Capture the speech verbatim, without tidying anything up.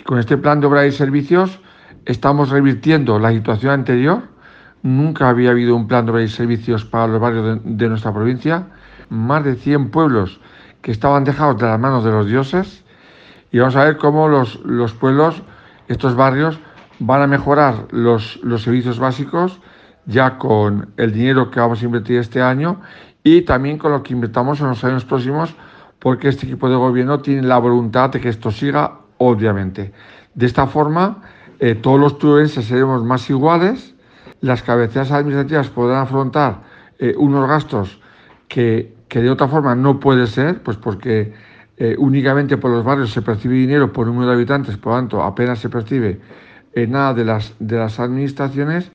Con este plan de obra y servicios estamos revirtiendo la situación anterior. Nunca había habido un plan de obra y servicios para los barrios de, de nuestra provincia. Más de cien pueblos que estaban dejados de las manos de los dioses. Y vamos a ver cómo los, los pueblos, estos barrios, van a mejorar los, los servicios básicos ya con el dinero que vamos a invertir este año y también con lo que invirtamos en los años próximos, porque este equipo de gobierno tiene la voluntad de que esto siga, obviamente. De esta forma, eh, todos los tubelenses seremos más iguales, las cabeceras administrativas podrán afrontar eh, unos gastos que, que de otra forma no puede ser, pues porque eh, únicamente por los barrios se percibe dinero por número de habitantes, por lo tanto apenas se percibe eh, nada de las, de las administraciones.